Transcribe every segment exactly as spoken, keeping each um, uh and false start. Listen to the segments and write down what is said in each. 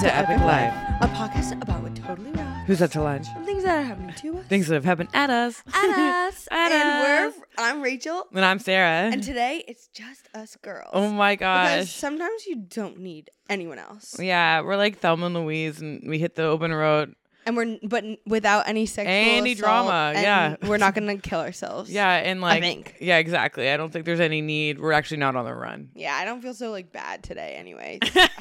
to Epic Life, a podcast about what totally rocks. Who's up to lunch? Things that are happening to us. Things that have happened at us. At us. At and us. we're, I'm Rachel. And I'm Sarah. And today it's just us girls. Oh my Because gosh. sometimes you don't need anyone else. Yeah, we're like Thelma and Louise, and we hit the open road. And we're, but without any sexual Any assault, drama, and yeah. We're not going to kill ourselves. Yeah, and like, I think. yeah, exactly. I don't think there's any need. We're actually not on the run. Yeah, I don't feel so like bad today anyway.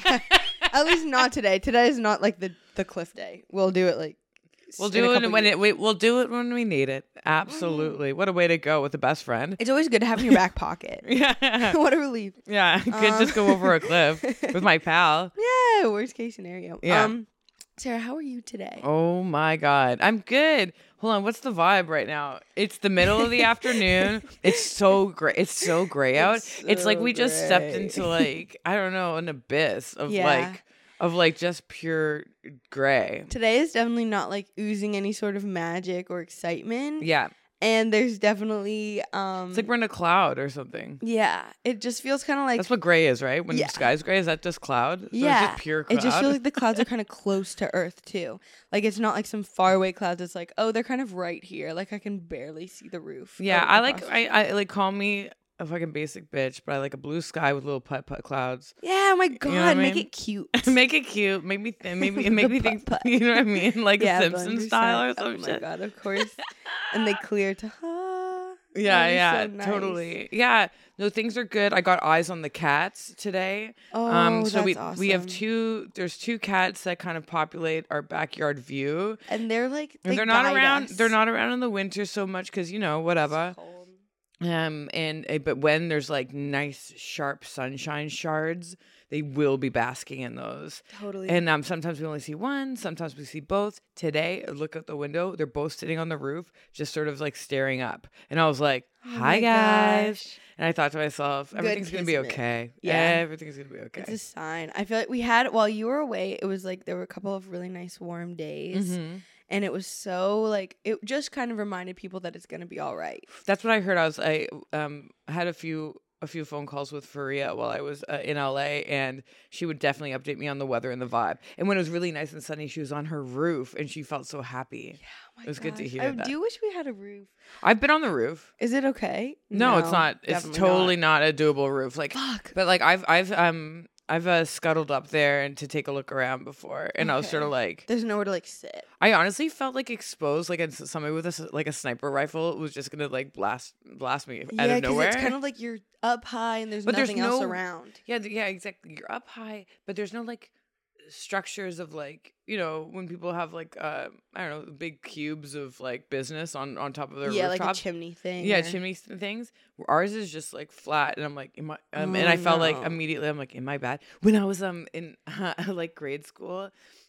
At least not today. Today is not like the, the cliff day. We'll do it like We'll in do a it couple when years. it. We, we'll do it when we need it. Absolutely. What a way to go with a best friend. It's always good to have in your back pocket. Yeah. What a relief. Yeah. Could Um, just go over a cliff with my pal. Yeah, worst case scenario. Yeah. Um, Sarah, how are you today? Oh my God. I'm good. Hold on. What's the vibe right now? It's the middle of the afternoon. It's so great. It's so gray out. It's It's, like so we just stepped gray. into like, I don't know, an abyss of Yeah. like, of like just pure gray. Today is definitely not like oozing any sort of magic or excitement. Yeah. And there's definitely um It's like we're in a cloud or something. yeah, it just feels kind of like That's what gray is, right? When Yeah. the sky's gray, is that just cloud? So yeah, It's just pure cloud. it just feels like the clouds are kind of close to Earth too. Like it's not like some faraway clouds. It's like, oh, they're kind of right here. Like I can barely see the roof. yeah, of I the like, cross- I, I like call me a fucking basic bitch, but I like a blue sky with little putt putt clouds. Yeah, oh my god, know what I make mean? it cute. Make it cute. Make me th- make me The make me think. putt-putt. You know what I mean? Like Yeah, a one hundred Simpson percent. style or Oh some my shit. god, of course. And they clear to ah. Yeah, That is yeah, so nice. totally. Yeah, no, things are good. I got eyes on the cats today. Oh, um, so that's we awesome. we have two. There's two cats that kind of populate our backyard view. And they're like And they they're not guide around. us. They're not around in the winter so much because you know whatever. It's cold. Um, and uh, but when there's like nice sharp sunshine shards, they will be basking in those. Totally. And um, sometimes we only see one, sometimes we see both. Today, I look out the window, they're both sitting on the roof, just sort of like staring up. And I was like, Oh "Hi my guys!" gosh. And I thought to myself, Good "Everything's gonna be kismet. okay. Yeah. Everything's gonna be okay." It's a sign. I feel like we had while you were away, it was like there were a couple of really nice warm days. Mhm. And it was so like it just kind of reminded people that it's gonna be all right. That's what I heard. I was I um had a few a few phone calls with Faria while I was uh, in L A, and she would definitely update me on the weather and the vibe. And when it was really nice and sunny, she was on her roof and she felt so happy. Yeah, oh my It was good to gosh. hear I that. do wish we had a roof. I've been on the roof. Is it okay? No, it's not. It's definitely totally not. a doable roof. Like, Fuck. but like I've I've um I've uh, scuttled up there and to take a look around before, and I was sort of Okay. like, There's nowhere to like sit. I honestly felt like exposed, like it's somebody with a s- like a sniper rifle was just gonna like blast blast me out Yeah, of because nowhere. it's kind of like you're up high and there's But there's nothing else no- around. Yeah, th- yeah, exactly. You're up high, but there's no like structures of like, you know, when people have like uh I don't know, big cubes of like business on on top of their Yeah, like a rooftops. chimney thing. Yeah, or- chimney th- things. Ours is just like flat, and I'm like, am I? Um, and Oh, I felt like no. immediately, I'm like, am I bad? When I was um in like grade school,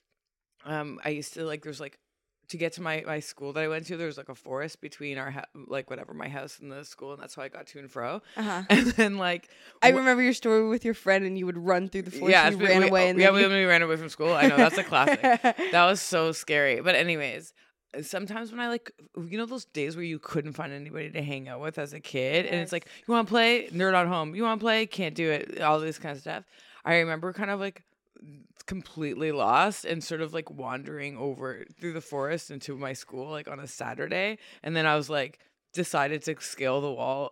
um, I used to like there's like to get to my my school that I went to, there was like a forest between our ha- like whatever my house and the school, and that's how I got to and fro. Uh-huh. And then like I wh- remember your story with your friend, and you would run through the forest. yeah, and you it's- ran we- away, and yeah, then we, you... we ran away from school. I know that's a classic. That was so scary. But anyways, sometimes when I like, you know, those days where you couldn't find anybody to hang out with as a kid, and it's Yes. like, you want to play? Nerd on home. You want to play? Can't do it. All this kind of stuff. I remember kind of like completely lost and sort of like wandering over through the forest into my school like on a Saturday, and then I was like decided to scale the wall.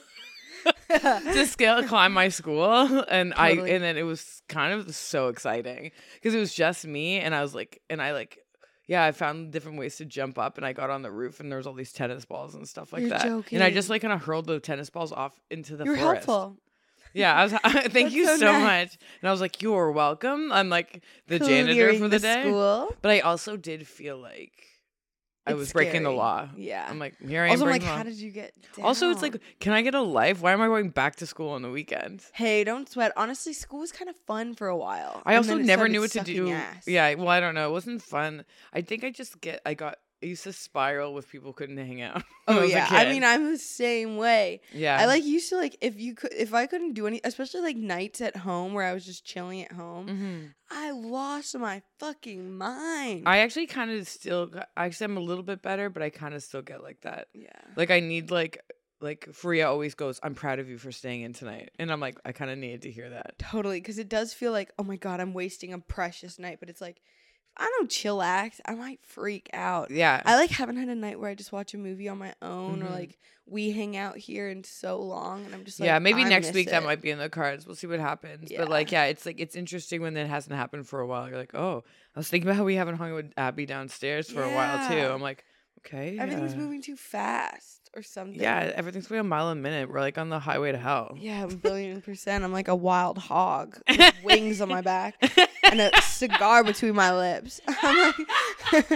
to scale climb my school, and Totally. I and then it was kind of so exciting because it was just me, and I was like, and I like yeah, I found different ways to jump up, and I got on the roof, and there was all these tennis balls and stuff like You're that, joking. and I just like kind of hurled the tennis balls off into the You're forest. helpful. Yeah, I was. Thank That's you so so nice. much, and I was like, "You're welcome." I'm like the janitor Clearing for the, the day, school. but I also did feel like I It's was breaking the scary. law. Yeah. I'm like, here I am. Also, I'm like, breaking the law. how did you get down? Also, it's like, can I get a life? Why am I going back to school on the weekends? hey, don't sweat. Honestly, school was kind of fun for a while. I and also then it never started knew what to sucking do. ass. Yeah, well, I don't know. It wasn't fun. I think I just get, I got, I used to spiral with people who couldn't hang out. when Oh I was a yeah. I kid. mean, I'm the same way. yeah. I like used to like if you could if I couldn't do any, especially like nights at home where I was just chilling at home. Mhm. I lost my fucking mind. I actually kind of still, actually, I'm a little bit better, but I kind of still get like that. yeah. Like, I need, like, like Faria always goes, I'm proud of you for staying in tonight. And I'm like, I kind of needed to hear that. Totally, because it does feel like, oh my God, I'm wasting a precious night. But it's like, if I don't chillax, I might freak out. Yeah. I like haven't had a night where I just watch a movie on my own Mhm. or like we hang out here in so long and I'm just like, yeah, maybe I next miss week it. that might be in the cards. We'll see what happens. Yeah. But like, yeah, it's like it's interesting when that hasn't happened for a while. You're like, oh, I was thinking about how we haven't hung with Abby downstairs for a while too. Yeah. I'm like, okay. Everything's yeah. moving too fast or something. Yeah, everything's going a mile a minute. We're like on the highway to hell. Yeah, a billion percent. I'm like a wild hog with wings on my back and a cigar between my lips. I'm like,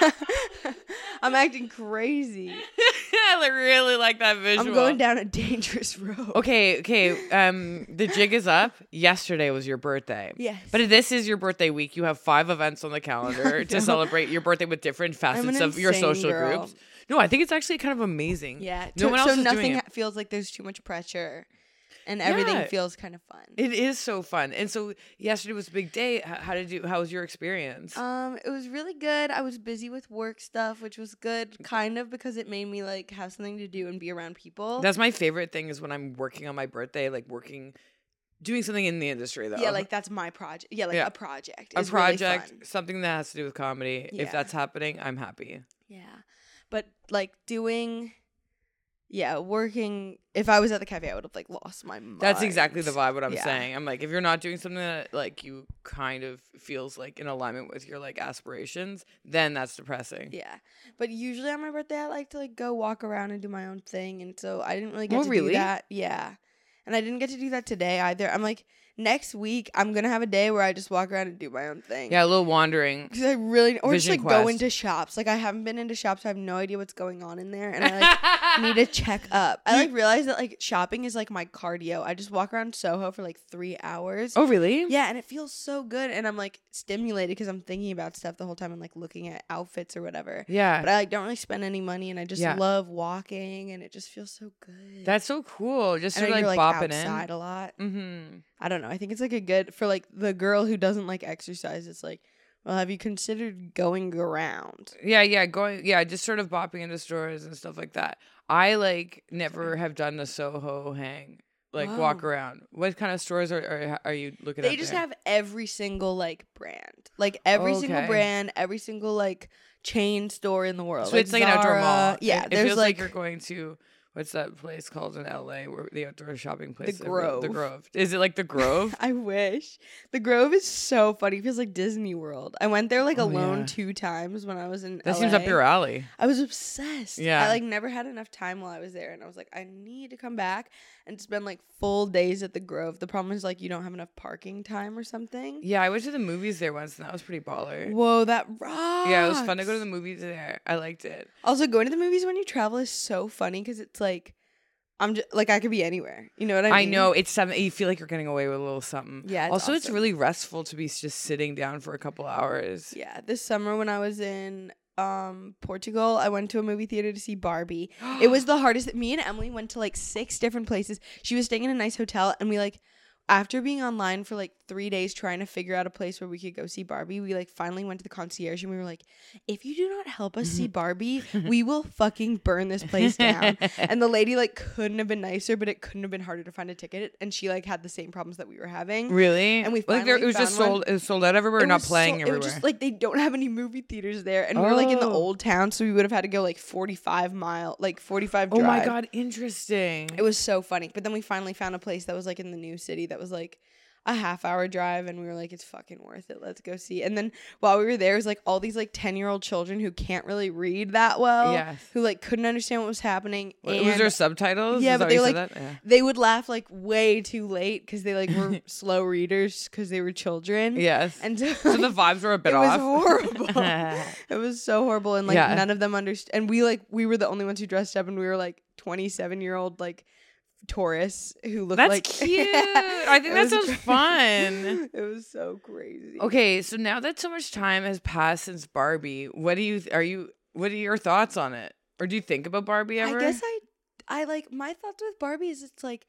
I'm acting crazy. I like, really like that visual. I'm going down a dangerous road. Okay, okay. Um, the jig is up. Yesterday was your birthday. Yes. But this is your birthday week. You have five events on the calendar to celebrate your birthday with different facets an of your insane social girl. groups. No, I think it's actually kind of amazing. Yeah. No to- one else so is nothing doing it. ha- feels like there's too much pressure and everything Yeah. feels kind of fun. It is so fun. And so yesterday was a big day. H- How did you? How was your experience? Um, it was really good. I was busy with work stuff, which was good, kind of, because it made me like have something to do and be around people. That's my favorite thing is when I'm working on my birthday, like working, doing something in the industry though. yeah, like that's my project. Yeah, like Yeah. a project. a is really project, fun. something that has to do with comedy. Yeah. If that's happening, I'm happy. Yeah, but like doing, yeah, working. If I was at the cafe, I would have like lost my mind. That's exactly the vibe. What I'm Yeah. saying. I'm like, if you're not doing something that like you kind of feels like in alignment with your like aspirations, then that's depressing. Yeah, but usually on my birthday, I like to like go walk around and do my own thing, and so I didn't really get Oh, to really? do that. Yeah, and I didn't get to do that today either. I'm like, next week I'm gonna have a day where I just walk around and do my own thing. Yeah, a little wandering. Because I really, or Vision just like go quest. into shops. Like I haven't been into shops. So I have no idea what's going on in there, and I like need to check up. I like realize that like shopping is like my cardio. I just walk around Soho for like three hours. Oh, really? Yeah, and it feels so good, and I'm like stimulated because I'm thinking about stuff the whole time and like looking at outfits or whatever. Yeah. But I like don't really spend any money, and I just Yeah. love walking, and it just feels so good. That's so cool. Just and sort of you're like, like bopping outside a lot. in. Mm-hmm. I don't know. I think it's like a good for like the girl who doesn't like exercise. It's like, well, have you considered going around? Yeah, yeah, going, yeah, just sort of bopping into stores and stuff like that. I like never have done the Soho hang, like walk Wow. around. What kind of stores are are, are you looking at? They just there? have every single like brand, like every single Okay. brand, every single like chain store in the world. So it's like an outdoor mall. Zara. Yeah, it, it there's feels like, like, you're going to what's that place called in L A where the outdoor shopping place? The that we- The Grove. Grove. Is it like the Grove? I wish. The Grove is so funny. It feels like Disney World. I went there like Oh, alone yeah. two times when I was in That seems up L A. your alley. I was obsessed. Yeah. I like never had enough time while I was there, and I was like, I need to come back and spend like full days at the Grove. The problem is like you don't have enough parking time or something. Yeah, I went to the movies there once, and that was pretty baller. Whoa, that rocks. Yeah, it was fun to go to the movies there. I liked it. Also, going to the movies when you travel is so funny because it's like, I'm just like I could be anywhere. You know what I mean? I know it's something you feel like you're getting away with a little something. Yeah, it's also, it's awesome. really restful to be just sitting down for a couple hours. Yeah, this summer when I was in um Portugal, I went to a movie theater to see Barbie. It was the hardest. Me and Emily went to like six different places. She was staying in a nice hotel, and we like, after being online for like three days trying to figure out a place where we could go see Barbie, we like finally went to the concierge and we were like, if you do not help us see Barbie, we will fucking burn this place down. And the lady like couldn't have been nicer, but it couldn't have been harder to find a ticket. And she like had the same problems that we were having. Really? And we like there, finally it was just found one. sold. It was sold out everywhere. It Not was playing so- everywhere. It was just like they don't have any movie theaters there, and we were like in the Oh. old town, so we would have had to go like forty-five mile, like forty-five. oh my drive. god, interesting. It was so funny. But then we finally found a place that was like in the new city that was like a half hour drive, and we were like, it's fucking worth it. Let's go see. And then while we were there, it was like all these like ten year old children who can't really read that well, Yes. who like couldn't understand what was happening. What, and was there subtitles? Yeah, Is that but why they you were said like that? Yeah. they would laugh like way too late because they like were slow readers because they were children. Yes. And so, so the vibes were a bit it was off. horrible. It was so horrible, and like Yeah. none of them understood. And we like we were the only ones who dressed up, and we were like twenty-seven year old like tourists who looked That's like cute. I think It that was sounds cra- fun. It was so crazy. Okay, so now that so much time has passed since Barbie, what do you th- are you? What are your thoughts on it? Or do you think about Barbie ever? I guess I I like my thoughts with Barbie is it's like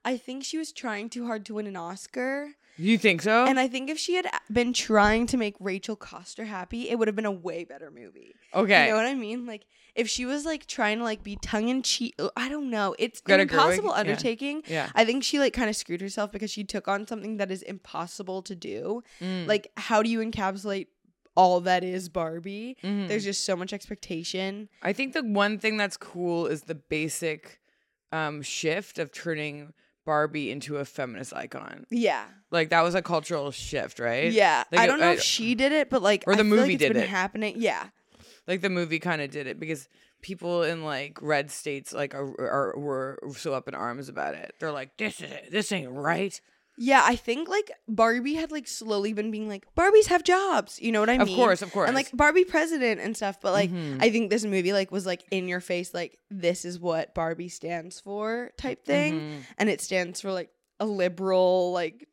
I think she was trying too hard to win an Oscar. You think so? And I think if she had been trying to make Rachel Coster happy, it would have been a way better movie. Okay. You know what I mean? Like, if she was, like, trying to, like, be tongue-in-cheek, I don't know. It's Greta an impossible Gerwig? undertaking. Yeah. Yeah. I think she, like, kind of screwed herself because she took on something that is impossible to do. Mm. Like, how do you encapsulate all that is Barbie? Mhm. There's just so much expectation. I think the one thing that's cool is the basic um, shift of turning Barbie into a feminist icon. Yeah. Like, that was a cultural shift, right? Yeah. Like, I don't know I- if she did it, but, like, Or the I feel movie like it's did been it. happening. Yeah. Like, the movie kind of did it because people in, like, red states, like, are, are were so up in arms about it. They're like, this is it. This ain't right. Yeah, I think like Barbie had like slowly been being like, Barbies have jobs. You know what I Of mean? course, of course. And like Barbie president and stuff. But like, Mhm. I think this movie like was like in your face, like this is what Barbie stands for type thing. Mhm. And it stands for like a liberal, like,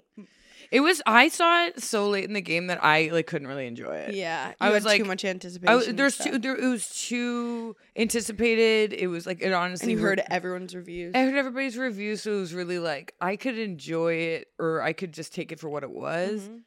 It was, I saw it so late in the game that I, like, couldn't really enjoy it. yeah. I you was had like- too much I, anticipation. was- and there's stuff. too, there, it was too anticipated. It was like, it honestly And you heard hurt- everyone's reviews. I heard everybody's reviews, so it was really like I could enjoy it or I could just take it for what it was. Mhm.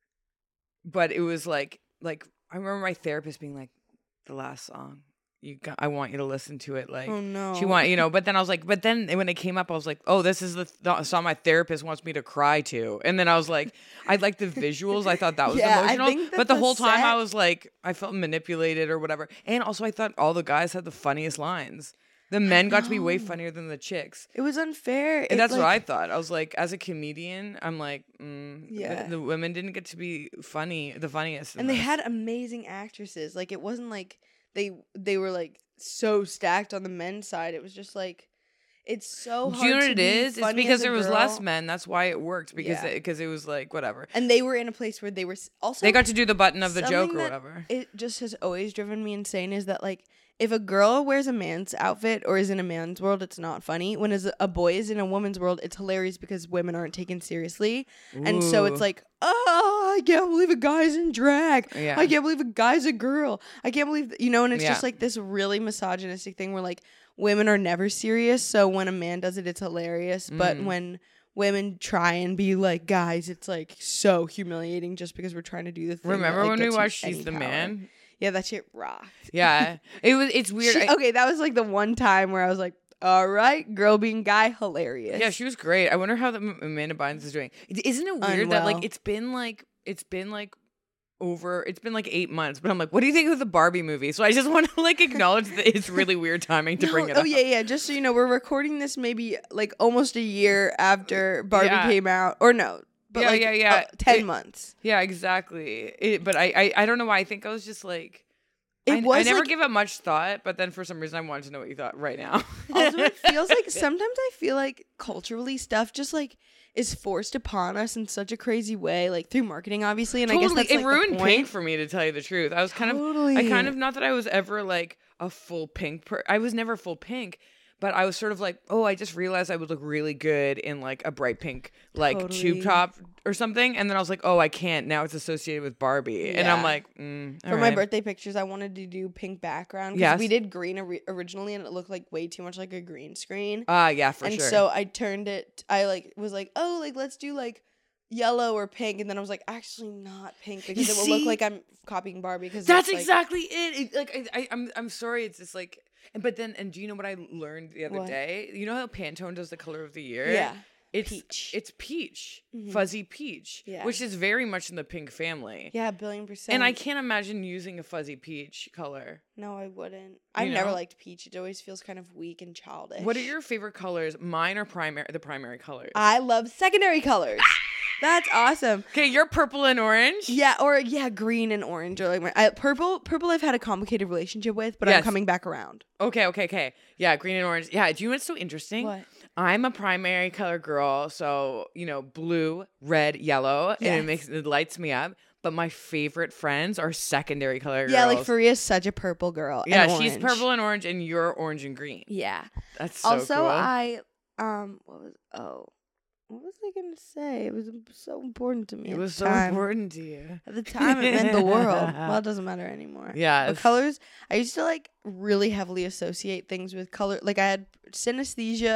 But it was like like I remember my therapist being like, the last song, you got, I want you to listen to it. Like Oh no. she want you know. But then I was like, but then when it came up, I was like, oh, this is the th- song my therapist wants me to cry to. And then I was like, I like the visuals. I thought that was Yeah, I emotional. think that But the the whole time set- I was like, I felt manipulated or whatever. And also I thought all the guys had the funniest lines. The men got to be way know. funnier than the chicks. It was unfair. And It, that's what I like- thought. I was like, as a comedian, I'm like, mm, the- Yeah. the, women didn't get to be funny, the funniest. in And they this. had amazing actresses. Like it wasn't like they they were like so stacked on the men's side. It was just like it's so Do hard. you know to what it be is? It's funny because as a there was less girl. men. That's why it worked. Because Yeah. it, because it was like whatever. And they were in a place where they were s- also They got to do the button of the joke something or that whatever. It just has always driven me insane is that like if a girl wears a man's outfit or is in a man's world, it's not funny. When as a boy is in a woman's world, it's hilarious because women aren't taken seriously. And so it's Ooh. like, oh, I can't believe a guy's in drag. Yeah. I can't believe a guy's a girl. I can't believe, th-, you know, and it's Yeah. just like this really misogynistic thing where like women are never serious. So when a man does it, it's hilarious. But Mm. when women try and be like guys, it's like so humiliating just because we're trying to do the thing. that, Remember like, when we gets you watched any She's the power. Man? Yeah, that shit rocked. Yeah, it was. It's weird. She- I- okay, that was like the one time where I was like, all right, girl being guy, hilarious. Yeah, she was great. I wonder how the M- Amanda Bynes is doing. Isn't it weird that like Unwell. it's been like it's been like over it's been like eight months, but I'm like, what do you think of the Barbie movie? So I just want to like acknowledge that it's really weird timing to No, bring it oh up. yeah, yeah. Just so you know, we're recording this maybe like almost a year after Barbie Yeah. came out, or no, but Yeah, like yeah, yeah. uh, ten It- months. Yeah, exactly. It, but I, I I don't know why. I think I was just like. It I, was I never like, give it much thought, but then for some reason I wanted to know what you thought right now. also it feels like sometimes I feel like culturally stuff just like is forced upon us in such a crazy way, like through marketing, obviously. And totally, I guess that's it like, the ruined point. Pink for me, to tell you the truth. I was kind of, I Totally. kind of not that I was ever like a full Pink. Per- I was never full Pink, but I was sort of like, oh, I just realized I would look really good in like a bright pink, like Totally. tube top or something, and then I was like, oh, I can't. Now it's associated with Barbie, and I'm Yeah. like, mm, For all my right. birthday pictures, I wanted to do pink background. 'Cause Yes. we did green ori- originally, and it looked like way too much like a green screen. Ah, yeah, for and sure. so I turned it. I like was like, oh, like let's do like yellow or pink, and then I was like, actually not pink because it will look see? like I'm copying Barbie. Because That's like, exactly it. It- Like I, I, I'm, I'm sorry. It's just like, and but then, and do you know what I learned the other What? day? You know how Pantone does the color of the year? Yeah, It's peach. It's peach, Mhm. fuzzy peach, Yeah. which is very much in the pink family. yeah, a billion percent. And I can't imagine using a fuzzy peach color. No, I wouldn't. I've You never know? liked peach. It always feels kind of weak and childish. What are your favorite colors? Mine are primary, the primary colors. I love secondary colors. That's awesome. Okay, you're purple and orange. Yeah, or yeah, green and orange, or like my I, purple. Purple, I've had a complicated relationship with, but I'm Yes. coming back around. Okay, okay, okay. Yeah, green and orange. Yeah, do you know what's so interesting? What? I'm a primary color girl, so you know, blue, red, yellow, and Yes. it makes it lights me up. But my favorite friends are secondary color Yeah, girls. like Faria's such a purple girl. and yeah, she's orange. purple and orange, and you're orange and green. Yeah. That's so also, cool. I um, what was oh, what was I gonna say? It was so important to me. it at was the so time. important to you. At the time, it meant the world. Well, it doesn't matter anymore. Yeah, But colors, I used to like really heavily associate things with color. Like I had synesthesia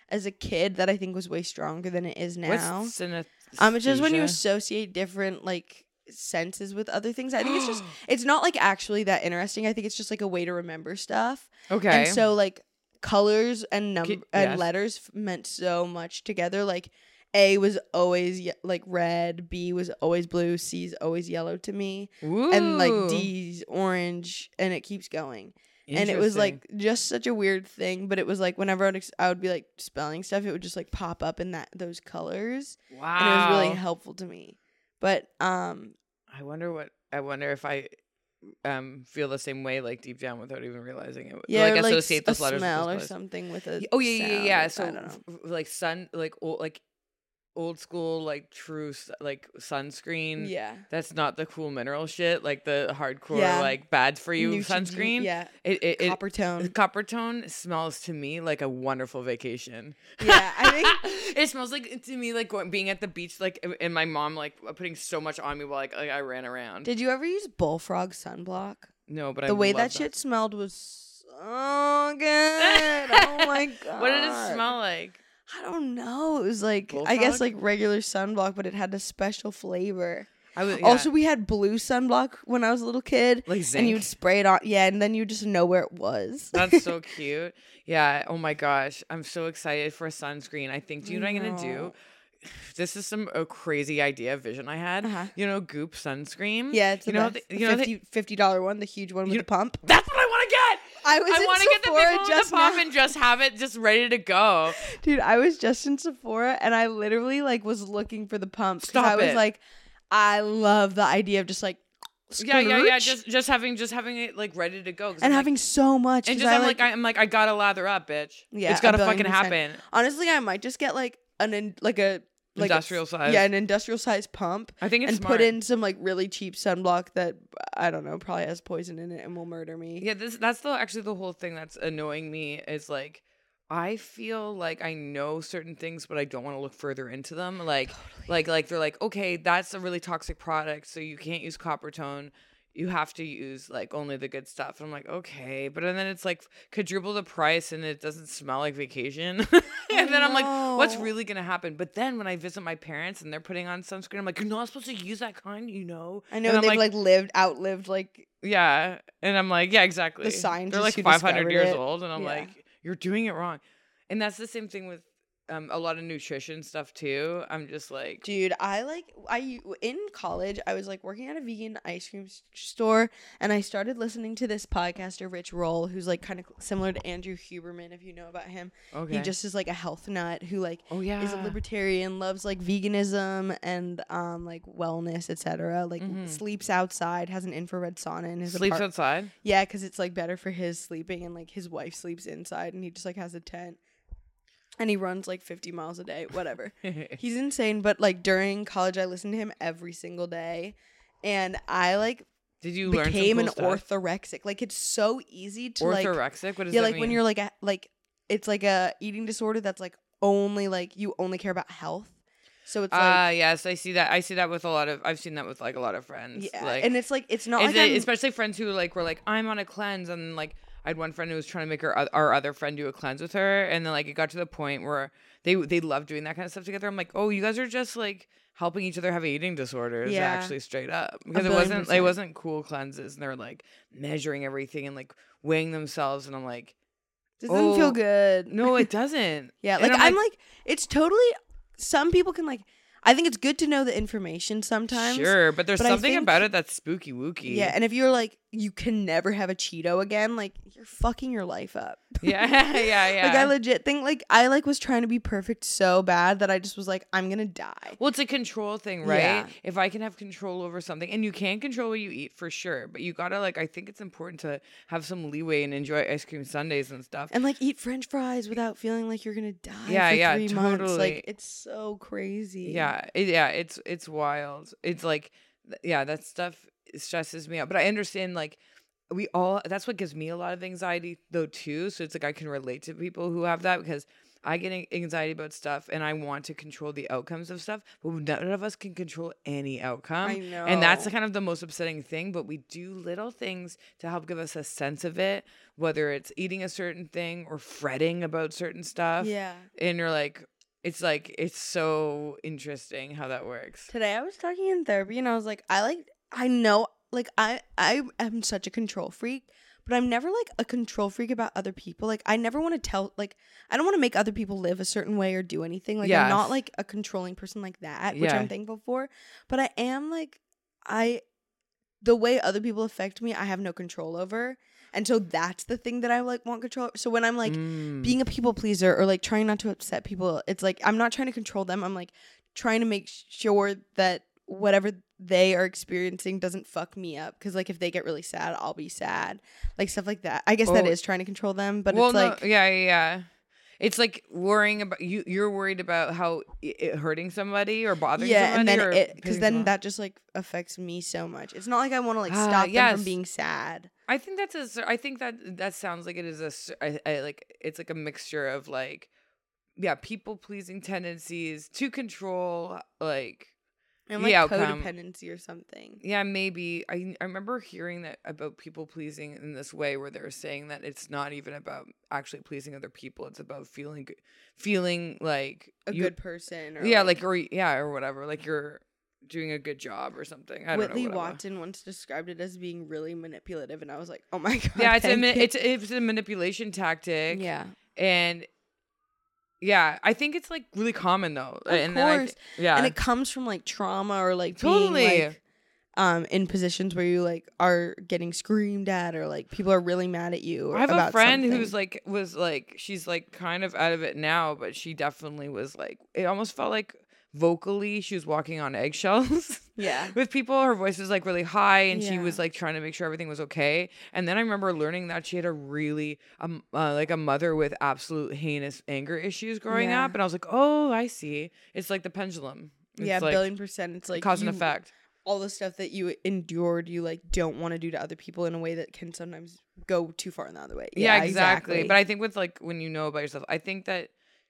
as a kid that I think was way stronger than it is now. What's synesthesia? Um, it's just when you associate different like senses with other things. I think it's just it's not like actually that interesting. I think it's just like a way to remember stuff. Okay. And so like colors and number Ki- and yes. letters f- meant so much together. Like A was always ye- like red, B was always blue, C's always yellow to me, Ooh. and like D's orange, and it keeps going. And it was like just such a weird thing, but it was like whenever I would, ex- I would be like spelling stuff, it would just like pop up in that those colors, wow. and it was really helpful to me. But um, I wonder what I wonder if I um feel the same way like deep down without even realizing it. yeah, like or, like associate s- those a letters smell with or those colors. something with a Oh yeah, yeah, sound, yeah. like, So I don't know. f- like sun, like old, like old school, like true, s- like sunscreen. Yeah, That's not the cool mineral shit, like the hardcore, Yeah. like bad for you Neutrogena- sunscreen. Yeah, It, it, it copper tone. Copper tone smells to me like a wonderful vacation. Yeah, I think it smells like to me like going, being at the beach, like, and my mom like putting so much on me while like, like I ran around. Did you ever use Bullfrog sunblock? No, but I The way love that, shit smelled was so good. Oh my god. What did it smell like? I don't know. It was like I guess Bullfrog? like regular sunblock, but it had a special flavor. I was yeah, Also, we had blue sunblock when I was a little kid, like and zinc. you would spray it on. Yeah, and then you just know where it was. That's so cute. Yeah. Oh my gosh, I'm so excited for a sunscreen. I think. Do you know what I'm gonna do? This is some a crazy idea vision I had. Uh-huh. You know, Goop sunscreen. Yeah, it's you the know, best. the, The you know, fifty, fifty dollar one, the huge one with You- the pump. that's what I want to get. I was I in want to get the big Sephora one with just the pump now. and just have it just ready to go. Dude, I was just in Sephora and I literally like was looking for the pump. 'Cause Stop I was it. like, I love the idea of just like Yeah, yeah, yeah. splurge Just just having just having it like ready to go. 'cause and I'm having so much. like, and 'cause just I, I'm like, I, I'm like I gotta lather up, bitch. Yeah, it's a gotta billion fucking percent. happen. honestly, I might just get like an in, like a like a- Industrial size. Yeah, an industrial size pump. I think it's and smart. put in some like really cheap sunblock that I don't know probably has poison in it and will murder me. Yeah, this that's the actually the whole thing that's annoying me is like I feel like I know certain things, but I don't want to look further into them. Like, like, like they're like, okay, that's a really toxic product, so you can't use copper tone. You have to use like only the good stuff. And I'm like, okay, but and then it's like quadruple the price, and it doesn't smell like vacation. and then I'm like, what's know. really gonna happen? But then when I visit my parents and they're putting on sunscreen, I'm like, you're not supposed to use that kind, you know? I know And and I'm they've like, lived outlived like yeah, and I'm like, yeah, exactly. scientists They're like who five hundred discovered years it. old, and I'm Yeah. like, you're doing it wrong. And that's the same thing with um, a lot of nutrition stuff too. I'm just like, Dude, I like I in college I was like working at a vegan ice cream s- store, and I started listening to this podcaster Rich Roll, who's like kind of similar to Andrew Huberman, if you know about him. okay, He just is like a health nut who like oh yeah, is a libertarian, loves like veganism and um like wellness, et cetera. Like Mhm. sleeps outside, has an infrared sauna in his sleeps apart- outside. Yeah, because it's like better for his sleeping, and like his wife sleeps inside, and he just like has a tent, and he runs like fifty miles a day, whatever. He's insane, but like during college, I listened to him every single day, and I like Did you learn became some an cool stuff? orthorexic. Like it's so easy to like Orthorexic? What does yeah, that like mean? when you're like a, like it's like a eating disorder that's like only like you only care about health. So it's like Ah, yes, I see that. I see that with a lot of. I've seen that with like a lot of friends. yeah, like, and it's like it's not is like it- I'm, especially friends who like were like, I'm on a cleanse, and like I had one friend who was trying to make her our other friend do a cleanse with her, and then like it got to the point where they they love doing that kind of stuff together. I'm like, oh, you guys are just like helping each other have eating disorders, Yeah. actually, straight up, because it billion wasn't it percent. wasn't cool cleanses, and they're like measuring everything and like weighing themselves, and I'm like, it doesn't feel oh, good. no, it doesn't. Yeah, And like I'm I'm, like- like, it's totally. Some people can like. I think it's good to know the information sometimes. Sure, but there's but I something think- about it that's spooky wooky. Yeah, and if you're like you can never have a Cheeto again, like you're fucking your life up. yeah, yeah, yeah. Like I legit think like I like was trying to be perfect so bad that I just was like I'm gonna die. Well, it's a control thing, right? Yeah. If I can have control over something, and you can control what you eat for sure, but you gotta like, I think it's important to have some leeway and enjoy ice cream sundaes and stuff. And like eat French fries without feeling like you're gonna die. Yeah, for yeah, three months. totally. Like it's so crazy. Yeah, it, yeah, it's it's wild. It's like, th- yeah, that stuff stresses me out. But I understand, like, we all. That's what gives me a lot of anxiety, though, too. So it's like I can relate to people who have that because I get an- anxiety about stuff and I want to control the outcomes of stuff, but none of us can control any outcome. I know. And that's the kind of the most upsetting thing, but we do little things to help give us a sense of it, whether it's eating a certain thing or fretting about certain stuff. Yeah. And you're like, it's like, it's so interesting how that works. Today I was talking in therapy and I was like, I like, I know, like, I, I am such a control freak, but I'm never like a control freak about other people. Like, I never want to tell, like, I don't want to make other people live a certain way or do anything. Like, I'm Yes. not like a controlling person like that, which Yeah. I'm thankful for. But I am like, I, the way other people affect me, I have no control over. And so that's the thing that I like want control. So when I'm like Mm. being a people pleaser or like trying not to upset people, it's like I'm not trying to control them. I'm like trying to make sure that whatever they are experiencing doesn't fuck me up. Because like if they get really sad, I'll be sad. Like stuff like that. I guess that Oh. is trying to control them, but well, it's like no, yeah, yeah, yeah. It's like worrying about you. You're worried about how it, it hurting somebody or bothering yeah, and somebody. then or it because pissing then someone that just like affects me so much. It's not like I want to like Ah, stop them yes. from being sad. I think that's a. cer- I think that that sounds like it is a. cer- I, I like it's like a mixture of like, yeah, people pleasing tendencies to control like. And The like outcome. codependency or something. Yeah, maybe. I I remember hearing that about people pleasing in this way, where they were saying that it's not even about actually pleasing other people. It's about feeling, good- feeling like A you- good person. Or yeah, like, or yeah, or whatever. Like you're doing a good job or something. I don't Whitley know. whatever. Watson once described it as being really manipulative, and I was like, "Oh my god!" Yeah, it's a thank ma- you. it's it's a manipulation tactic. yeah, and yeah, I think it's like really common though. Of and then I course. thi- yeah, and it comes from like trauma or like Totally. being like um in positions where you like are getting screamed at or like people are really mad at you. I have about a friend something. who's like was like she's like kind of out of it now, but she definitely was like it almost felt like vocally she was walking on eggshells. yeah, With people, her voice was like really high, and she Yeah. was like trying to make sure everything was okay. And then I remember learning that she had a really um uh, like a mother with absolute heinous anger issues growing Yeah. up, and I was like, oh, I see. It's like the pendulum. It's yeah, like billion percent. It's like cause and you- effect. all the stuff that you endured, you like don't want to do to other people in a way that can sometimes go too far in the other way. Yeah, exactly. But I think with like when you know about yourself, I think that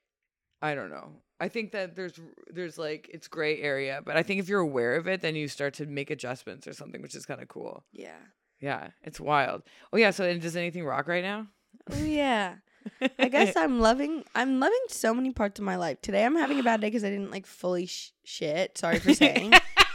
I don't know. I think that there's there's like it's gray area, but I think if you're aware of it, then you start to make adjustments or something, which is kind of cool. yeah. Yeah, it's wild. Oh yeah, so does anything rock right now? Oh yeah. I guess I'm loving I'm loving so many parts of my life. Today I'm having a bad day because I didn't like fully sh- shit. Sorry for saying.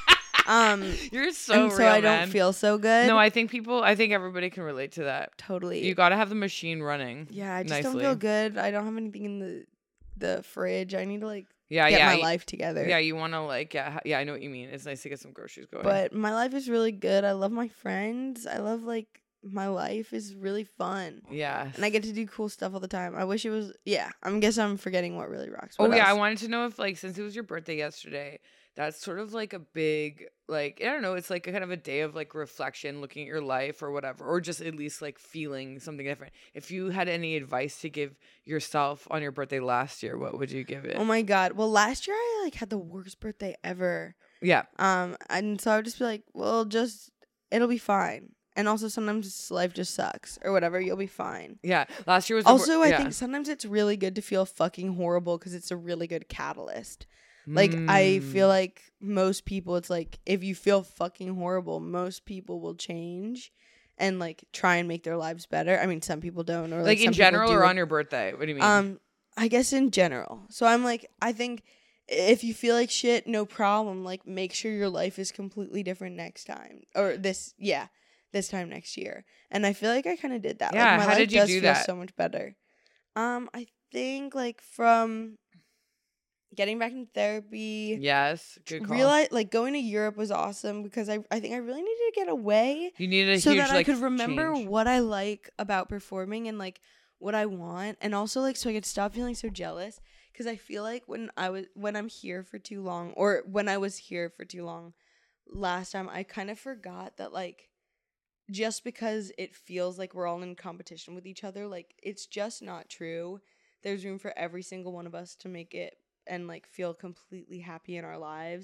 um You're so and so real, I don't man. feel so good. No, I think people. I think everybody can relate to that. totally. You got to have the machine running. yeah, I just nicely. don't feel good. I don't have anything in the the fridge. I need to like Yeah, get yeah, my y- life together. Yeah, you want to like, yeah, ha- yeah. I know what you mean. It's nice to get some groceries going. But my life is really good. I love my friends. I love like my life is really fun. yeah, And I get to do cool stuff all the time. I wish it was yeah. I guess I'm forgetting what really rocks. Oh What yeah, I else? wanted to know if like since it was your birthday yesterday, that's sort of like a big like I don't know, it's like a kind of a day of like reflection, looking at your life or whatever, or just at least like feeling something different. If you had any advice to give yourself on your birthday last year, what would you give it? Oh my god. Well, last year I like had the worst birthday ever. yeah, Um, and so I would just be like, well, just it'll be fine. And also sometimes life just sucks or whatever. You'll be fine. yeah. Last year was the wor- Also, I yeah. think sometimes it's really good to feel fucking horrible because it's a really good catalyst. Like I feel Mm. like most people, it's like if you feel fucking horrible, most people will change and like try and make their lives better. I mean, some people don't, or like, like in some people general do. or on your birthday. What do you mean? Um, I guess in general. So I'm like, I think if you feel like shit, no problem. Like, make sure your life is completely different next time, or this, yeah, this time next year. And I feel like I kind of did that. Yeah, like, my how life did you does do feel that? so much better. Um, I think like from getting back in therapy. yes, good call. Realize like going to Europe was awesome because I I think I really needed to get away you needed a so huge that I like could remember change. what I like about performing and like what I want, and also like so I could stop feeling so jealous because I feel like when I was when I'm here for too long, or when I was here for too long last time, I kind of forgot that like just because it feels like we're all in competition with each other, like it's just not true. There's room for every single one of us to make it and like feel completely happy in our lives.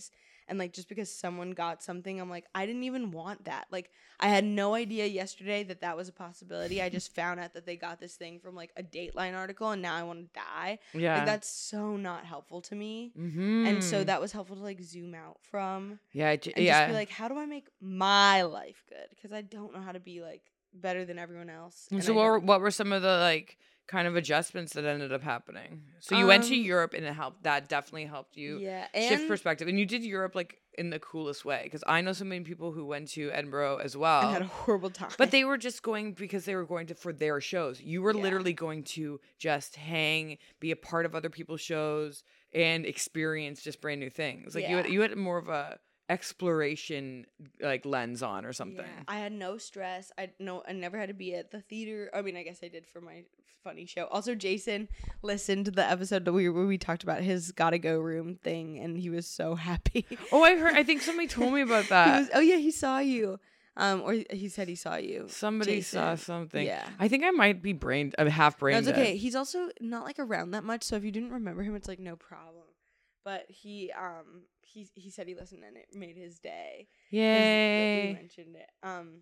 And like just because someone got something, I'm like, I didn't even want that. Like I had no idea yesterday that that was a possibility. I just found out that they got this thing from like a Dateline article, and now I want to die. Yeah. Like that's so not helpful to me. Mm-hmm. And so that was helpful to like zoom out from. Yeah. j- And yeah. just be like, how do I make my life good? Because I don't know how to be like better than everyone else. And So I what were, don't- what were some of the like kind of adjustments that ended up happening? So you went to Um, Europe and it helped. That definitely helped you yeah, shift and, perspective. And you did Europe like in the coolest way, because I know so many people who went to Edinburgh as well. and had a horrible time. But they were just going because they were going to for their shows. You were Yeah. literally going to just hang, be a part of other people's shows, and experience just brand new things. Like you had Yeah. you had more of a exploration like lens on or something. Yeah, I had no stress. I no, I never had to be at the theater. I mean, I guess I did for my funny show. Also, Jason listened to the episode that we where we talked about his gotta go room thing, and he was so happy. Oh, I heard. I think somebody told me about he that. was, oh yeah, he saw you. Um, or he- he said he saw you. Somebody saw Jason. something. Yeah. I think I might be brain, uh, half brain No, it's dead. okay. He's also not like around that much, so if you didn't remember him, it's like no problem. But he um he he said he listened and it made his day. 'Cause We Yay! mentioned it. Um,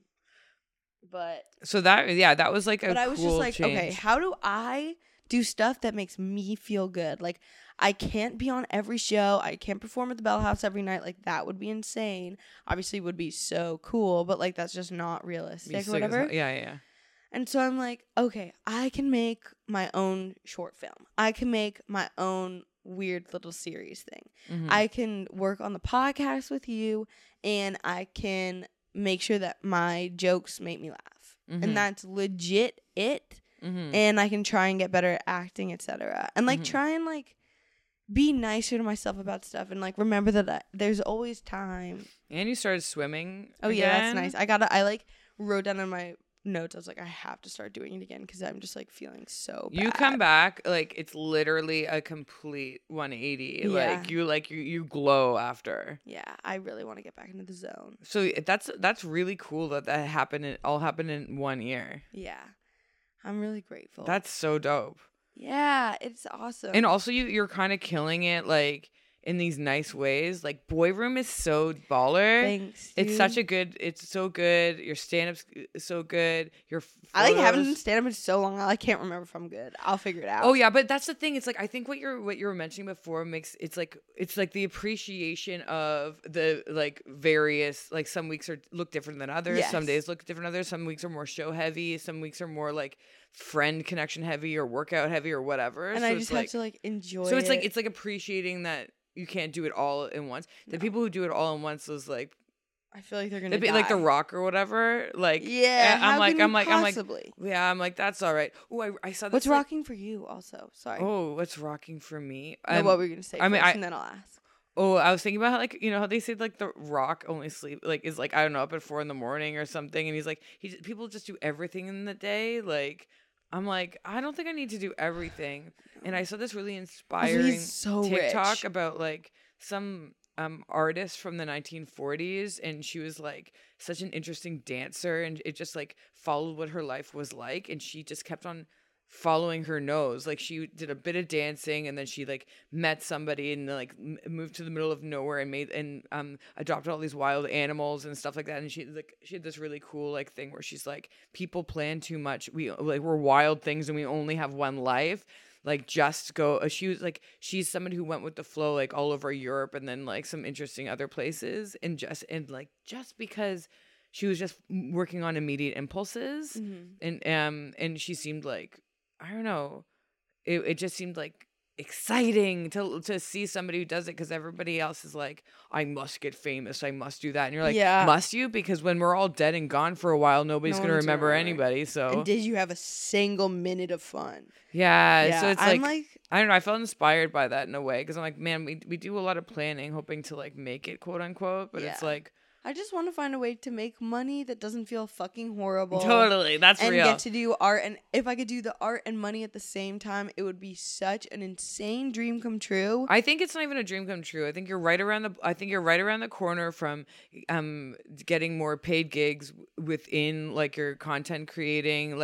but So that yeah, that was like a but I was cool just like, change. okay, how do I do stuff that makes me feel good? Like, I can't be on every show. I can't perform at the Bell House every night. Like, that would be insane. Obviously, would be so cool, but like, that's just not Be realistic or sick as whatever. hell. Yeah, yeah, yeah. And so I'm like, okay, I can make my own short film. I can make my own weird little series thing. Mhm. I can work on the podcast with you, and I can make sure that my jokes make me laugh. Mhm. And that's legit it. Mhm. And I can try and get better at acting, et cetera. And like Mhm. try and like be nicer to myself about stuff, and like remember that I, there's always time. And you started swimming. Oh yeah, that's again? nice. I gotta. I like wrote down in my notes. I was like, I have to start doing it again because I'm just like feeling so. You bad. come back like it's literally a complete one eighty. Yeah. Like you like you you glow after. Yeah, I really want to get back into the zone. So that's that's really cool that that happened. It all happened in one year. Yeah, I'm really grateful. That's so dope. yeah, it's awesome. And also you you're kind of killing it like in these nice ways. Like Boy Room is so baller. Thanks. It's dude. such a good. It's so good. Your stand up's so good. Your photos. I like haven't stand up in so long. I can't remember if I'm good. I'll figure it out. Oh yeah, but that's the thing. It's like I think what you're what you were mentioning before makes it's like it's like the appreciation of the like various like some weeks are look different than others. Some Yes. days look different than others. Some weeks are more show heavy. Some weeks are more like friend connection heavy or workout heavy or whatever. and so I it's just like, have to like enjoy. So it's like it. it's like appreciating that you can't do it all at once. The No. people who do it all at once is like I feel like they're gonna they'd be die. like The Rock or whatever. Like Yeah, I'm how like can I'm you like I'm like possibly? yeah I'm like that's all right. Oh I I saw this. What's like- rocking for you? Also, sorry. Oh, what's rocking for me? No, Um, what were you gonna say? I mean, first, I- and then I'll ask. Oh, I was thinking about how, like, you know, how they say like The Rock only sleep like is like I don't know up at four in the morning or something, and he's like he j- people just do everything in the day. Like I'm like I don't think I need to do everything. And I saw this really inspiring so TikTok rich. about like some um artist from the nineteen forties, and she was like such an interesting dancer, and it just like followed what her life was like, and she just kept on following her nose. Like she did a bit of dancing, and then she like met somebody and like m- moved to the middle of nowhere and made and um adopted all these wild animals and stuff like that. And she like she had this really cool like thing where she's like, people plan too much. We like we're wild things and we only have one life. Like just go. Uh, she was like she's somebody who went with the flow like all over Europe and then like some interesting other places, and just and like just because she was just working on immediate impulses, Mhm. and um and she seemed like I don't know, it it just seemed like exciting to to see somebody who does it, because everybody else is like, I must get famous, I must do that, and you're like, Yeah. must you? Because when we're all dead and gone for a while, nobody's No gonna one's gonna remember remember. anybody. So And did you have a single minute of fun? yeah, yeah, so it's I'm like, like, I don't know. I felt inspired by that in a way, because I'm like, man, we we do a lot of planning, hoping to like make it, quote unquote. But it's Yeah. like I just want to find a way to make money that doesn't feel fucking horrible. totally, that's And real. get to do art. And if I could do the art and money at the same time, it would be such an insane dream come true. I think it's not even a dream come true. I think you're right around the. I think you're right around the corner from um getting more paid gigs within like your content creating, like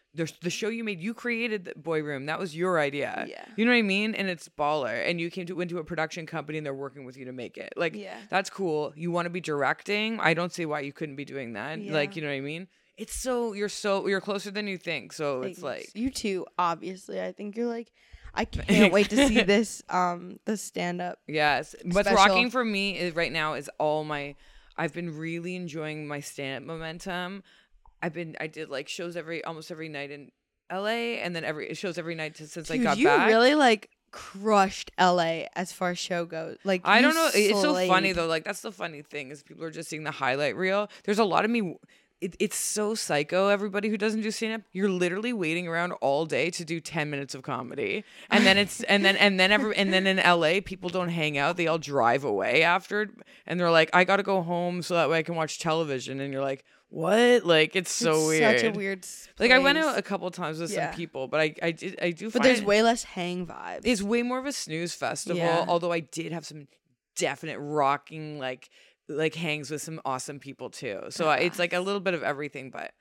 the the show you made, you created the Boy Room. That was your idea. Yeah. You know what I mean? And it's baller. And you came to went to a production company and they're working with you to make it. Like, Yeah. that's cool. You want to be directing? I don't see why you couldn't be doing that. Yeah. Like, you know what I mean? It's so you're so you're closer than you think. So Thanks. it's like You too, obviously. I think you're like, I can't wait to see this, um, the stand up. yes. What's Special. rocking for me is right now is all my. I've been really enjoying my stand up momentum. I've been I did like shows every almost every night in L A and then every shows every night to, since Dude, I got you back. really like crushed L A as far as show goes. Like I you don't know. It's so slayed. funny though. Like that's the funny thing is people are just seeing the highlight reel. There's a lot of me. It, it's so psycho. Everybody who doesn't do stand up, you're literally waiting around all day to do ten minutes of comedy, and then it's and then and then every and then in L A people don't hang out. They all drive away after, and they're like, I got to go home so that way I can watch television. And you're like, what? Like it's so It's weird. Such a weird. s- Like I went place. out a couple times with Yeah. some people, but I I did I do. But find there's it- way less hang vibes. It's way more of a snooze festival. Yeah. Although I did have some definite rocking like like hangs with some awesome people too. So I, it's like a little bit of everything, but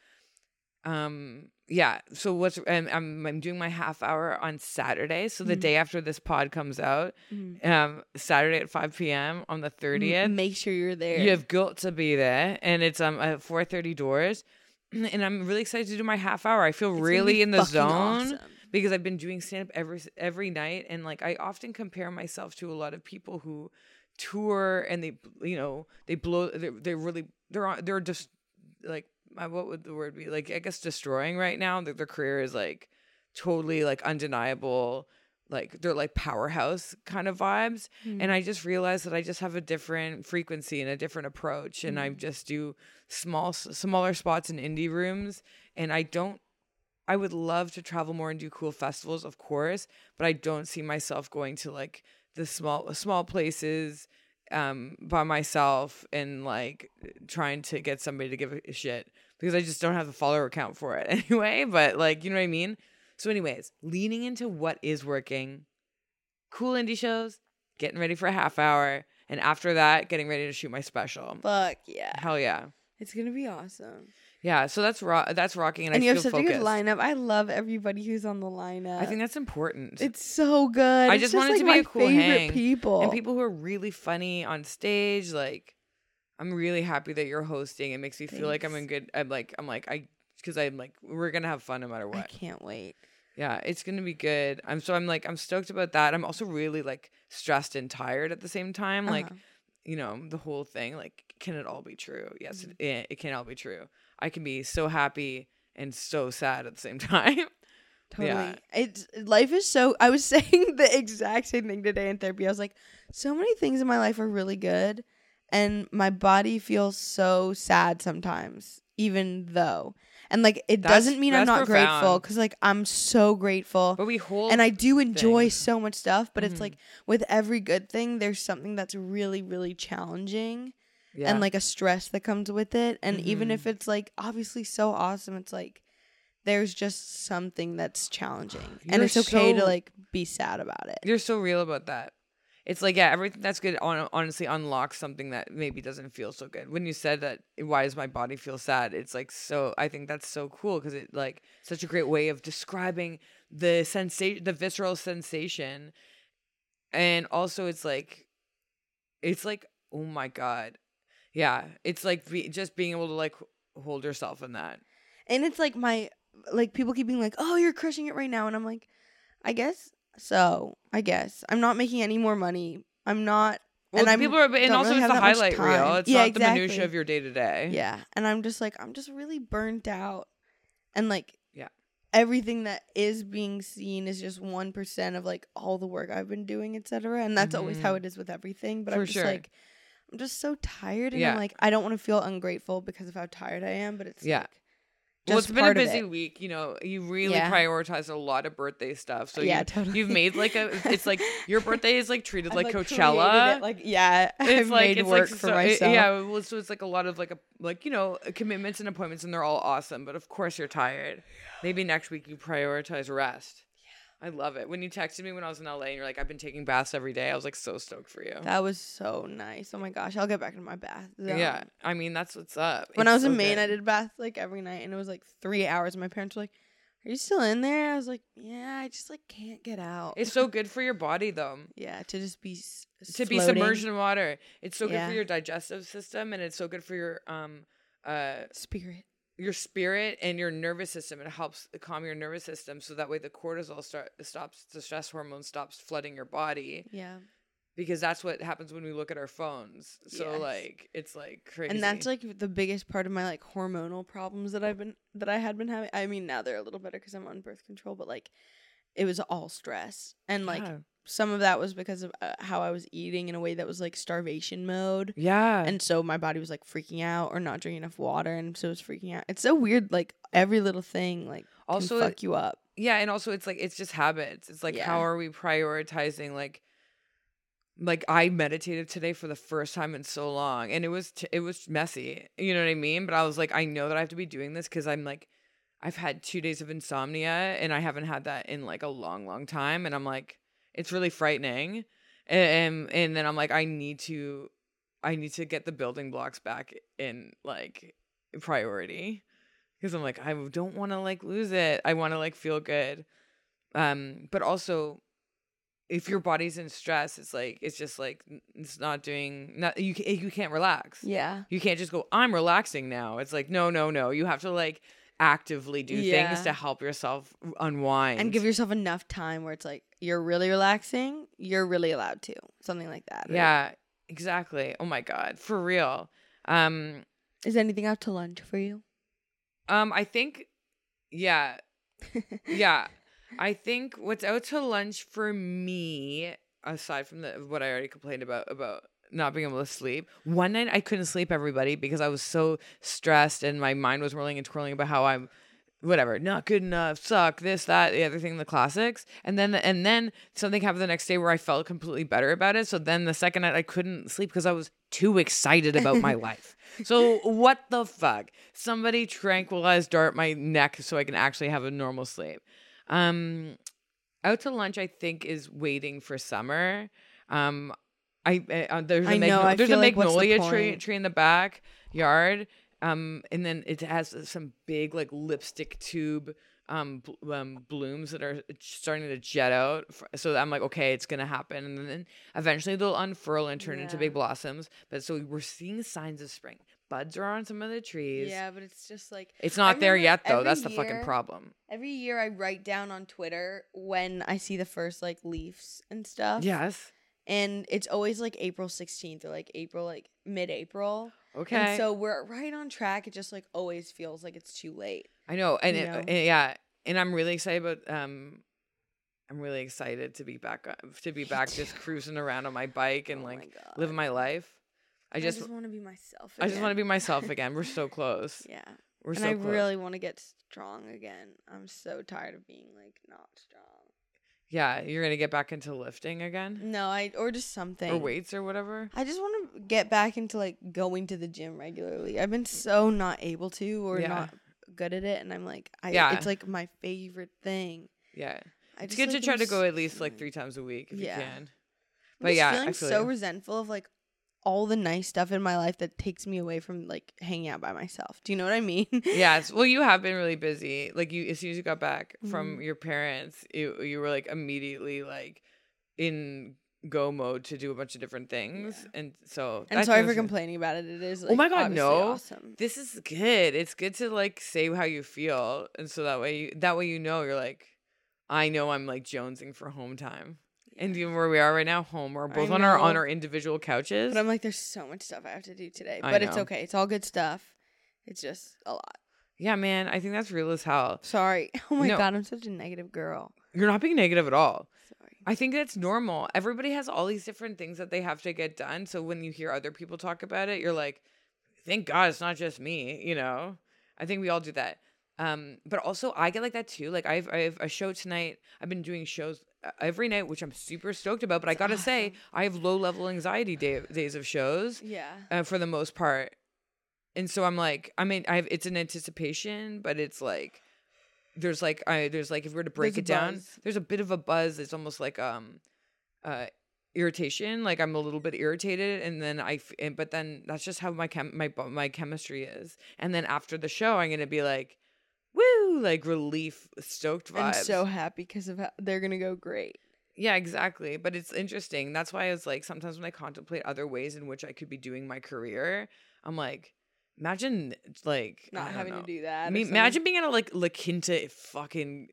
um yeah. So what's I'm I'm, I'm doing my half hour on Saturday. So the Mhm. day after this pod comes out, Mhm. um Saturday at five p.m. on the thirtieth. M- Make sure you're there. You have got to be there, and it's um at four thirty doors. And I'm really excited to do my half hour. I feel It's gonna really be in the fucking zone awesome. because I've been doing stand up every every night, and like I often compare myself to a lot of people who tour and they you know they blow they're, they're really they're on they're just like uh, what would the word be, like I guess destroying right now. Their, their career is like totally like undeniable, like they're like powerhouse kind of vibes. Mm. And I just realized that I just have a different frequency and a different approach, and I just do small smaller spots in indie rooms, and I don't I would love to travel more and do cool festivals, of course, but I don't see myself going to like the small small places um by myself and like trying to get somebody to give a shit because I just don't have the follower count for it anyway. But like, you know what I mean? So anyways, leaning into what is working, cool indie shows, getting ready for a half hour, and after that, getting ready to shoot my special. Fuck yeah. Hell yeah. It's gonna be awesome. Yeah, so that's ro- that's rocking, and, And I you feel have such focused. a good lineup. I love everybody who's on the lineup. I think that's important. it's so good. I It's just want it like to be my a cool favorite hang. people. And people who are really funny on stage, like I'm really happy that you're hosting. It makes me feel like I'm in Thanks. good. I'm like I'm like I because I'm like we're gonna have fun no matter I what. can't wait. Yeah, it's gonna be good. I'm so I'm like I'm stoked about that. I'm also really like stressed and tired at the same time. Like Uh-huh. you know the whole thing. Like can it all be true? Yes, Mm-hmm. it, it can all be true. I can be so happy and so sad at the same time. Totally. Yeah. It's life is so I was saying the exact same thing today in therapy. I was like, so many things in my life are really good and my body feels so sad sometimes, even though. And like it That's- doesn't mean I'm that's not grateful profound. cuz like I'm so grateful. But we hold And I do enjoy things. so much stuff, but Mhm. it's like with every good thing there's something that's really really challenging. yeah. And like a stress that comes with it. And even Mhm. if it's like obviously so awesome, it's like there's just something that's challenging. and You're it's okay to so- like be sad about it. You're so real about that. It's like, yeah, everything that's good on, honestly unlocks something that maybe doesn't feel so good. When you said that, why does my body feel sad? It's like, so I think that's so cool because it like such a great way of describing the sensation, the visceral sensation. And also it's like, it's like, oh my God. Yeah. It's like be, just being able to like hold yourself in that. And it's like my like people keep being like, "Oh, you're crushing it right now." And I'm like, "I guess so. I guess. I'm not making any more money. I'm not Well, and I'm people are, and don't also really it's have the that much highlight reel. time. It's Yeah, not the minutia exactly. of your day to day. Yeah. And I'm just like I'm just really burnt out. And like Yeah. everything that is being seen is just one percent of like all the work I've been doing, et cetera. And that's always how Mhm. it is with everything. But For I'm just sure. like I'm just so tired and Yeah. I'm like I don't want to feel ungrateful because of how tired I am, but it's Yeah. like Well, just it's been a part of busy it. week. You know, you really Yeah. prioritize a lot of birthday stuff. So Yeah, you, totally. you've made like a. It's like your birthday is like treated I've, like, created Coachella. it, like yeah, it's I've like made it's work like for so, it- myself. yeah. Well, so it's like a lot of like a like you know commitments and appointments, and they're all awesome. But of course, you're tired. Maybe next week you prioritize rest. I love it. When you texted me when I was in L A and you're like, I've been taking baths every day. I was like so stoked for you. That was so nice. Oh my gosh, I'll get back into my bath. zone. Yeah, I mean that's what's up. When It's I was so in Maine, good. I did bath like every night, and it was like three hours. And my parents were like, are you still in there? I was like, yeah, I just like can't get out. It's so good for your body though. Yeah, to just be s- To be floating. submerged in water. It's so good Yeah. for your digestive system, and it's so good for your um uh Spirit. your spirit and your nervous system. It helps calm your nervous system, so that way the cortisol start stops, the stress hormone stops flooding your body. Yeah. Because that's what happens when we look at our phones. So Yes. like it's like crazy. And that's like the biggest part of my like hormonal problems that I've been that I had been having. I mean, now they're a little better because I'm on birth control, but like it was all stress, and like Yeah. some of that was because of uh, how I was eating in a way that was like starvation mode. Yeah. And so my body was like freaking out or not drinking enough water, and so it was freaking out. It's so weird, like every little thing like Also, can fuck you up. yeah, and also it's like it's just habits. It's like Yeah. how are we prioritizing like like I meditated today for the first time in so long, and it was t- it was messy. You know what I mean? But I was like, I know that I have to be doing this cuz I'm like I've had two days of insomnia, and I haven't had that in like a long long time, and I'm like it's really frightening. And and then I'm like I need to I need to get the building blocks back in like priority. Because I'm like, I don't want to like lose it. I want to like feel good. Um, but also, if your body's in stress, it's like it's just like n- it's not doing. Not you. ca- You can't relax. Yeah. You can't just go. I'm relaxing now. It's like no, no, no. You have to like actively do Yeah. things to help yourself unwind And give yourself enough time where it's like you're really relaxing, you're really allowed to. Something like that. right? Yeah, exactly. Oh my god, for real. Um, Is anything out to lunch for you? um, I think, yeah, yeah. I think what's out to lunch for me, aside from the what I already complained about about not being able to sleep. One night I couldn't sleep, everybody, because I was so stressed and my mind was whirling and twirling about how I'm whatever, not good enough, suck, this, that, the other thing, the classics. And then and then something happened the next day where I felt completely better about it. So then the second night I couldn't sleep because I was too excited about my life. So what the fuck? Somebody tranquilize dart my neck so I can actually have a normal sleep. Um, out to lunch, I think, is waiting for summer. Um, I uh, there's a I know, magno- I there's a feel like, what's the magnolia tree point? tree in the backyard. Um, and then it has some big like lipstick tube um, bl- um blooms that are starting to jet out. F- So I'm like, okay, it's gonna happen, and then eventually they'll unfurl and turn into Yeah. big blossoms. But so we're seeing signs of spring. Buds are on some of the trees. Yeah, but it's just like It's I not there remember yet though. every That's the fucking year- problem. every year I write down on Twitter when I see the first like leaves and stuff. Yes. And it's always like April sixteenth or like April like mid-April. Okay. And so we're right on track. It just like always feels like it's too late. I know, and, you it, know? and yeah, and I'm really excited about. Um, I'm really excited to be back on- to be Me back just too. cruising around on my bike and Oh my like God. living my life. I I just, just want to be myself. I just want to be again. myself again. We're so close. Yeah. We're and so I close. really want to get strong again. I'm so tired of being like not strong. Yeah, you're gonna get back into lifting again, No, I or just something. or weights or whatever. I just want to get back into like going to the gym regularly. I've been so not able to or Yeah. not good at it, and I'm like, I, Yeah. it's like my favorite thing. Yeah, I it's just, good like, to try am to go s- at least like three times a week if Yeah. you can. I'm But just yeah, feeling I feel so you. resentful of like all the nice stuff in my life that takes me away from like hanging out by myself. Do you know what I mean? Yes. Well, you have been really busy. Like you, as soon as you got back from Mhm. your parents, you you were like immediately like in go mode to do a bunch of different things, Yeah. and so. And that sorry feels for good. complaining about it. It is. Oh Like, my God, obviously no. Awesome. This is good. It's good to like say how you feel, and so that way you that way you know you're like, I know I'm like jonesing for home time, and Yeah. you know where we are right now, home. We're I both on our on know. our individual couches. But I'm like, there's so much stuff I have to do today. I But it's know. okay. It's all good stuff. It's just a lot. Yeah, man. I think that's real as hell. Sorry. Oh my No. God, I'm such a negative girl. You're not being negative at all. Sorry. I think that's normal. Everybody has all these different things that they have to get done. So when you hear other people talk about it, you're like, thank God it's not just me, you know? I think we all do that. Um, but also I get like that too. Like I've I have a show tonight. I've been doing shows uh, every night, which I'm super stoked about. But I That's gotta say, awesome. I have low level anxiety day, days of shows Yeah. uh, for the most part. And so I'm like, I mean, I have it's an anticipation, but it's like there's like I there's like if we were to break There's it a down, buzz. there's a bit of a buzz. It's almost like um uh irritation, like I'm a little bit irritated, and then I f- and, but then that's just how my chem my bo- my chemistry is. And then after the show I'm going to be like woo, like relief, stoked vibes. I'm so happy because of how they're gonna go great. Yeah, exactly. But it's interesting. That's why I was like, sometimes when I contemplate other ways in which I could be doing my career, I'm like, imagine like Not I don't having know. to do that. I or mean, something. imagine being at a like La Quinta fucking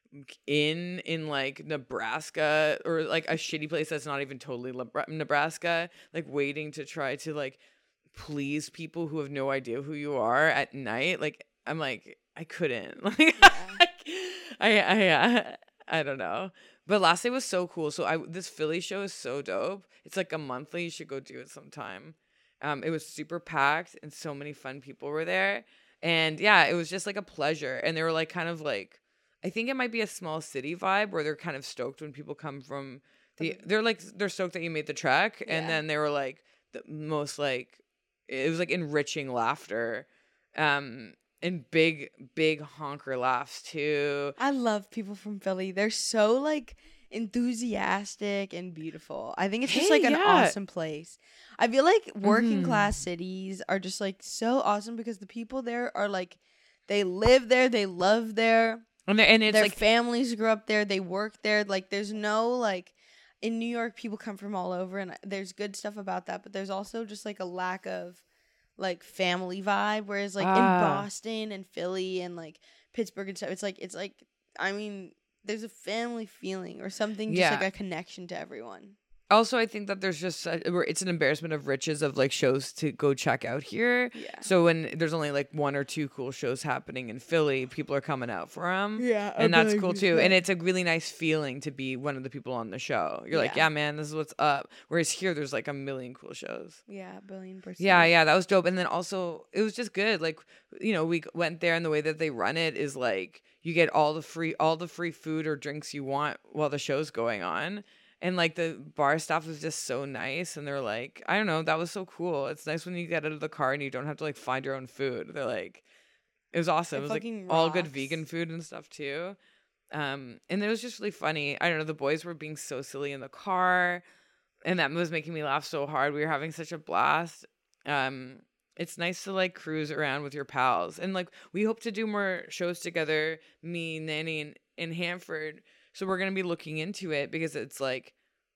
inn in like Nebraska or like a shitty place that's not even totally Lebra- Nebraska, like waiting to try to like please people who have no idea who you are at night. Like I'm like I couldn't. Like Yeah. I I uh, I don't know. But last day was so cool. So I this Philly show is so dope. It's like a monthly. You should go do it sometime. Um, it was super packed and so many fun people were there. And yeah, it was just like a pleasure. And they were like kind of like I think it might be a small city vibe where they're kind of stoked when people come from the they're like they're stoked that you made the trek. And Yeah. then they were like the most like it was like enriching laughter. Um and big, big honker laughs too. I love people from Philly. They're so like enthusiastic and beautiful. I think it's just Hey, like an yeah. awesome place. I feel like working Mhm. class cities are just like so awesome because the people there are like they live there, they love there. And, they're- and it's Their like families grew up there, they work there. Like there's no like in New York people come from all over and there's good stuff about that, but there's also just like a lack of like family vibe, whereas like in Ah. Boston and Philly and like Pittsburgh and stuff, it's like it's like I mean, there's a family feeling or something, just Yeah. like a connection to everyone. also I think that there's just a, where it's an embarrassment of riches of like shows to go check out here. Yeah. So when there's only like one or two cool shows happening in Philly, people are coming out for them. Yeah, And that's cool too. And it's a really nice feeling to be one of the people on the show. You're like, Yeah. yeah, man, this is what's up. Whereas here, there's like a million cool shows. yeah, a billion percent. Yeah, yeah, that was dope. And then also, it was just good. Like, you know, we went there, and the way that they run it is like you get all the free, all the free food or drinks you want while the show's going on. And like the bar staff was just so nice, and they're like, I don't know, that was so cool. It's nice when you get out of the car and you don't have to like find your own food. They're like, it was awesome. It It was like fucking all good rocks. vegan food and stuff too. Um, and it was just really funny. I don't know, the boys were being so silly in the car, and that was making me laugh so hard. We were having such a blast. Um, it's nice to like cruise around with your pals, and like we hope to do more shows together. Me, Nanny, and in Hanford. So we're gonna be looking into it because it's like,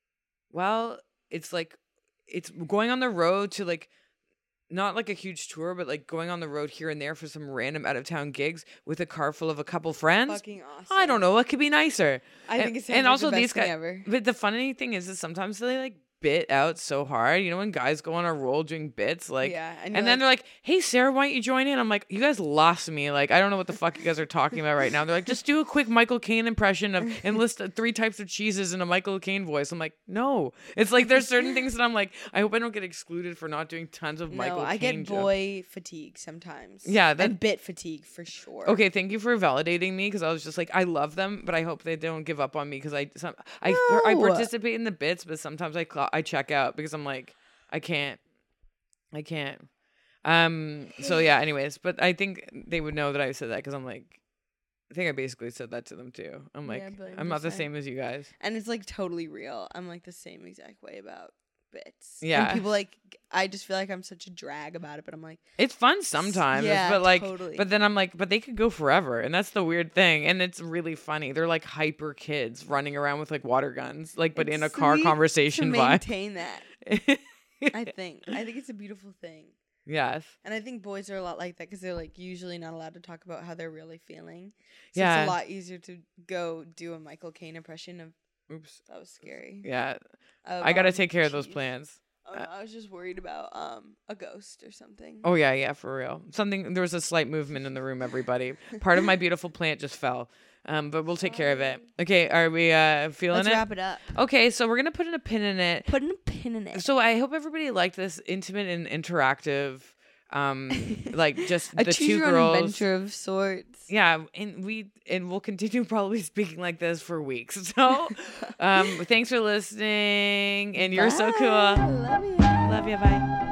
well, it's like it's going on the road to like not like a huge tour, but like going on the road here and there for some random out of town gigs with a car full of a couple friends. Fucking awesome. I don't know what could be nicer. I And- think it's and and also also the these best thing guys- ever. But the funny thing is that sometimes they like bit out so hard. You know when guys go on a roll doing bits, like yeah, and, you're then they're like, "Hey, Sarah, why don't you join in?" I'm like, "You guys lost me. Like, I don't know what the fuck you guys are talking about right now." They're like, "Just do a quick Michael Caine impression of and list uh, three types of cheeses in a Michael Caine voice." I'm like, "No." It's like there's certain things that I'm like, I hope I don't get excluded for not doing tons of Michael no, I Caine get jokes. boy fatigue sometimes. Yeah, that- and bit fatigue for sure. Okay, thank you for validating me because I was just like, I love them, but I hope they don't give up on me because I some I I No. participate in the bits, but sometimes I cl- I check out because I'm like, I can't, I can't. Um. So yeah. Anyways, but I think they would know that I said that because I'm like, I think I basically said that to them too. I'm like, Yeah, billion I'm not the percent. same as you guys. And it's like totally real. I'm like the same exact way about bits. Yeah. And people like I just feel like I'm such a drag about it, but I'm like It's fun sometimes, yeah, but like, totally. but then I'm like, but they could go forever, and that's the weird thing, and it's really funny. They're like hyper kids running around with like water guns, like, but it's in a car sweet conversation to vibe. maintain that. I think. I think it's a beautiful thing. Yes. And I think boys are a lot like that because they're like usually not allowed to talk about how they're really feeling. So Yeah. it's a lot easier to go do a Michael Caine impression of Oops. that was scary. Yeah. Of, I gotta um, take care of those cheese. plants. Oh, no, I was just worried about um a ghost or something. Oh yeah, yeah, for real. Something there was a slight movement in the room, everybody. Part of my beautiful plant just fell. Um, but we'll take care of it. Okay, are we uh feeling Let's it? wrap it up. Okay, so we're gonna put in a pin in it. Putting a pin in it. So I hope everybody liked this intimate and interactive, um, like just a the choose two your own girls. adventure of sorts. Yeah, and we and we'll continue probably speaking like this for weeks. So, um, thanks for listening, and you're so cool. Bye. Love you. Love you. Bye.